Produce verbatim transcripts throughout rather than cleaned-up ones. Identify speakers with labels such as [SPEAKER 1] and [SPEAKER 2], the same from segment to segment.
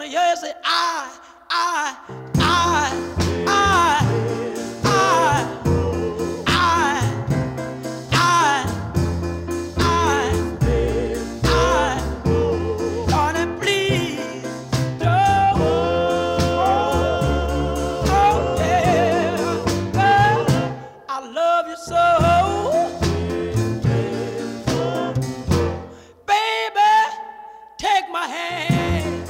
[SPEAKER 1] to hear you say, I, I, I, I, I, I, I, I, I, darling, please don't. Oh, yeah, girl, I love you so. Baby, take my hand.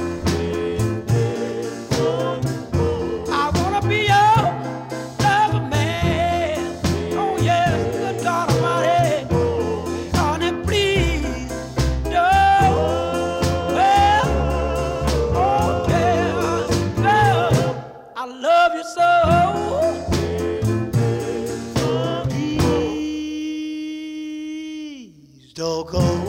[SPEAKER 1] I wanna be your lover man. Oh yes, good God Almighty. Honey, please don't. Well, oh yeah, girl, I love you so. Please don't go.